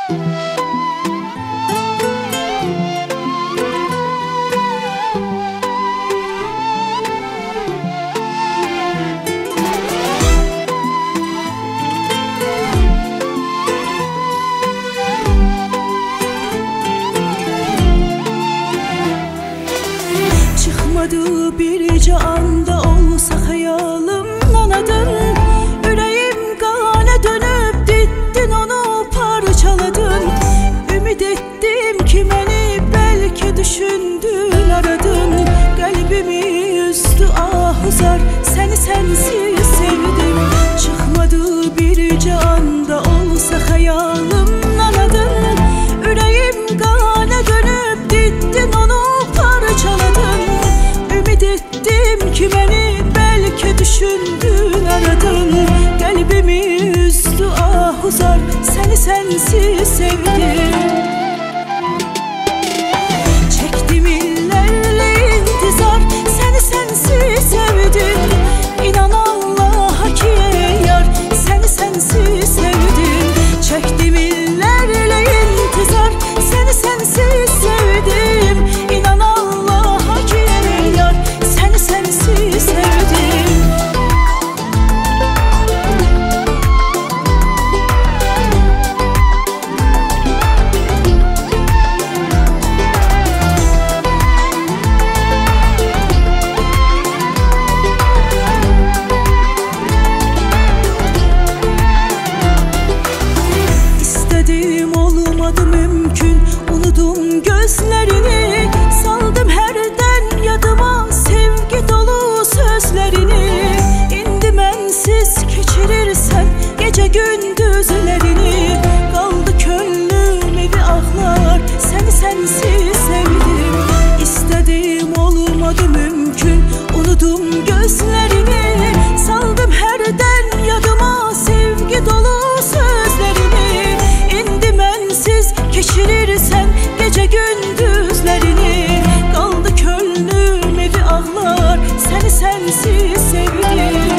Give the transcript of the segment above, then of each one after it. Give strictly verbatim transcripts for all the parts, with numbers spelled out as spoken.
Çıkmadı birce anda olsa hayalımdan adın. Yüreğim kana dönüp dittin onu parçaladın. Ümid ettim ki beni belki düşündün aradın. Kalbimi üzdü ahuzar, seni sensiz sevdim. Çıkmadı birce anda olsa hayalımdan adın. Yüreğim kana dönüp dittin onu parçaladın. Ümid ettim ki beni belki düşündün aradın. Kalbimi üzdü ahuzar, seni sensiz sevdim. Çektim illerle intizar, seni sensiz sevdim. İnan Allah'a ki yar, seni sensiz sevdim. Çektim illerle intizar, seni sensiz sevdim. İnan Allah'a ki yar, seni sensiz sevdim. İstediğim olmadı mümkün, unudum gözlerini. Saldım herden yadıma sevgi dolu sözlerini. İndi mensiz geçirirsen gece gündüzlerini. Kaldı könlüm evi ağlar, seni sensiz sevdim. İstediğim olmadı mümkün, unudum gözlerini. Saldım herden yadıma sevgi dolu sözlerini. İndi mensiz geçirirsen gece gündüzlerini. Kaldı könlüm evi ağlar, seni sensiz sevdim.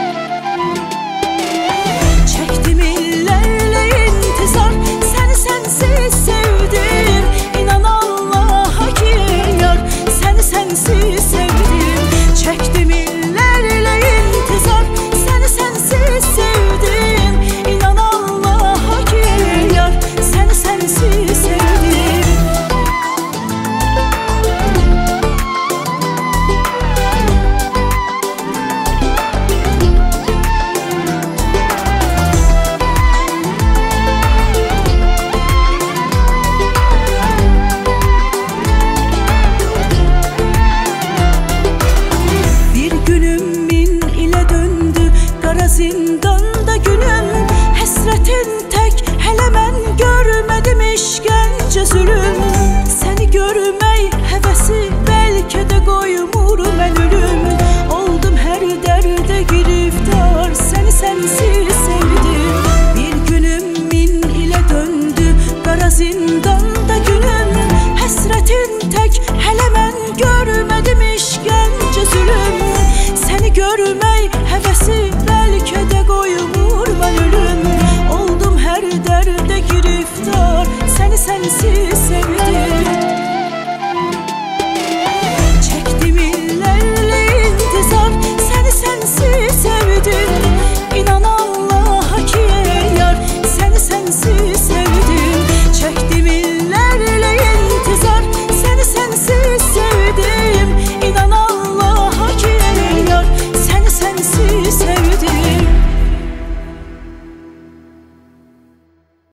Çektim illerle intizar, seni sensiz sevdim. İnan Allah'a ki yar, seni sensiz sevdim. Çektim illerle intizar, seni sensiz sevdim. İnan Allah'a ki yar, seni sensiz sevdim. Bir günüm min ile döndü, kara zindanda günüm. Hasretin tek hele ben görmedim işkence zulüm. Seni görme